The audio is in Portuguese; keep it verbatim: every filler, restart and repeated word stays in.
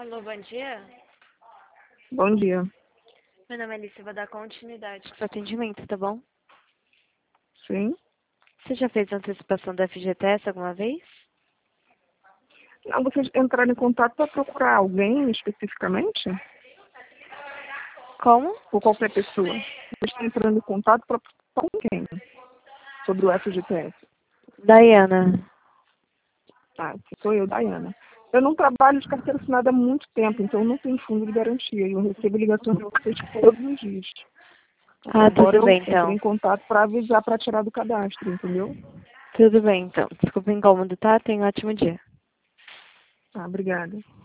Alô, bom dia. Bom dia. Meu nome é Alice, eu vou dar continuidade para o atendimento, tá bom? Sim. Você já fez antecipação da F G T S alguma vez? Não, vocês entraram em contato para procurar alguém especificamente? Como? Ou qualquer pessoa? Vocês estão entrando em contato para procurar com quem? Sobre o F G T S. Daiana. Tá, sou eu, Daiana. Eu não trabalho de carteira assinada há muito tempo, então eu não tenho fundo de garantia. E eu recebo ligações de vocês todos os dias. Ah, Agora tudo eu bem entrei então. em contato para avisar para tirar do cadastro, entendeu? Tudo bem então. Desculpa o incômodo, tá? Tenha um ótimo dia. Tá, obrigada.